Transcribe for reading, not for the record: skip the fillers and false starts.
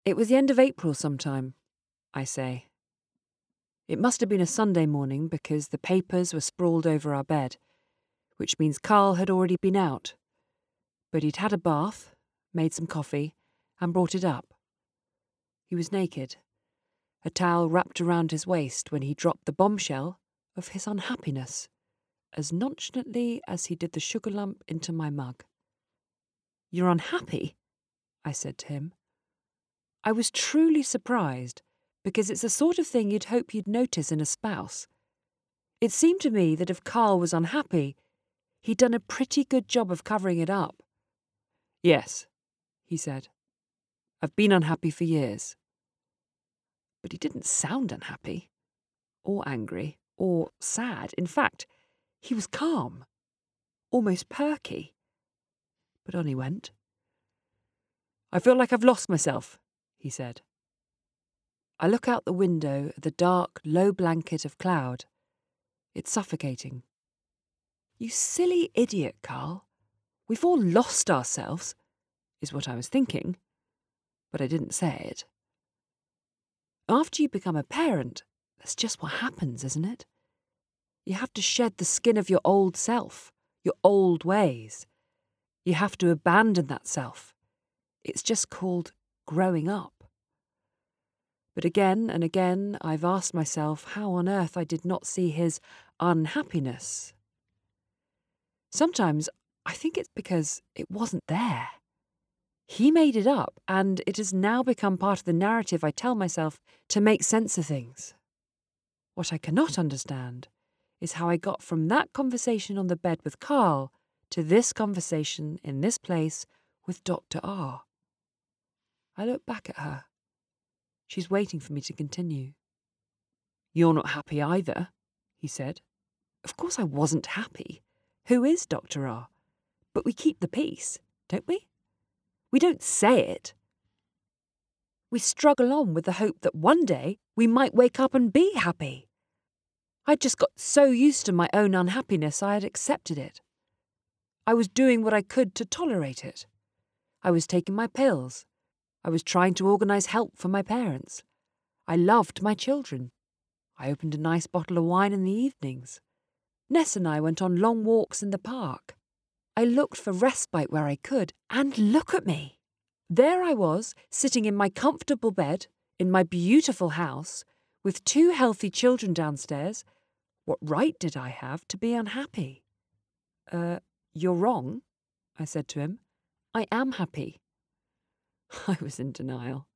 It was the end of April sometime, I say. It must have been a Sunday morning because the papers were sprawled over our bed, which means Carl had already been out. But he'd had a bath, made some coffee, and brought it up. He was naked, a towel wrapped around his waist when he dropped the bombshell of his unhappiness, as nonchalantly as he did the sugar lump into my mug. "You're unhappy?" I said to him. I was truly surprised, because it's the sort of thing you'd hope you'd notice in a spouse. It seemed to me that if Carl was unhappy, he'd done a pretty good job of covering it up. "Yes," he said. "I've been unhappy for years." But he didn't sound unhappy, or angry, or sad. In fact, he was calm, almost perky. But on he went. "I feel like I've lost myself," he said. I look out the window at the dark, low blanket of cloud. It's suffocating. "You silly idiot, Carl. We've all lost ourselves," is what I was thinking, but I didn't say it. After you become a parent, that's just what happens, isn't it? You have to shed the skin of your old self, your old ways. You have to abandon that self. It's just called growing up. But again and again I've asked myself how on earth I did not see his unhappiness. Sometimes I think it's because it wasn't there. He made it up, and it has now become part of the narrative I tell myself to make sense of things. What I cannot understand is how I got from that conversation on the bed with Carl to this conversation in this place with Dr. R. I look back at her. She's waiting for me to continue. "You're not happy either," he said. Of course I wasn't happy. Who is Dr. R? But we keep the peace, don't we? We don't say it. We struggle on with the hope that one day we might wake up and be happy. I'd just got so used to my own unhappiness I had accepted it. I was doing what I could to tolerate it. I was taking my pills. I was trying to organise help for my parents. I loved my children. I opened a nice bottle of wine in the evenings. Ness and I went on long walks in the park. I looked for respite where I could, and look at me. There I was, sitting in my comfortable bed, in my beautiful house, with two healthy children downstairs. What right did I have to be unhappy? You're wrong," I said to him. "I am happy." I was in denial.